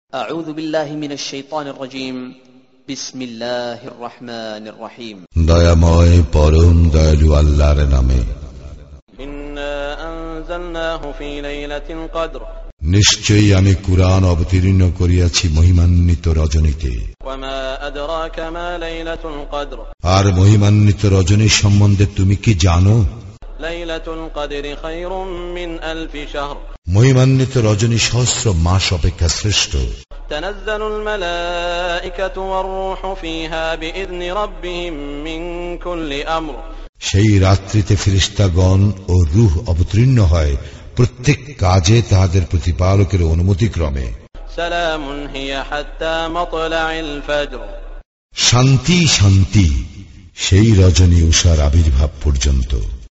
أعوذ بالله من الشيطان الرجيم بسم الله الرحمن الرحيم দয়াময় পরম দয়ালু আল্লাহর নামে। إنا أنزلناه في ليلة القدر নিশ্চয়ই আমি কুরআন অবতীর্ণ করিয়াছি মহিমান্বিত রজনীতে। وما أدراك ما ليلة القدر আর মহিমান্বিত রজনী সম্বন্ধে তুমি কি জানো? ليلة القدر خير من 1000 شهر মহিমান্বিত রজনী সহস্র মাস অপেক্ষা শ্রেষ্ঠ। تنزل الملائكة والروح فيها بإذن ربهم من كل أمر সেই রাত্রিতে ফেরেশতাগণ ও রূহ অবতীর্ণ হয় প্রত্যেক কাজে তাহাদের প্রতিপালকের অনুমতিক্রমে। سلام هي حتى مطلع الفجر শান্তি শান্তি সেই রজনী উষার আবির্ভাব পর্যন্ত।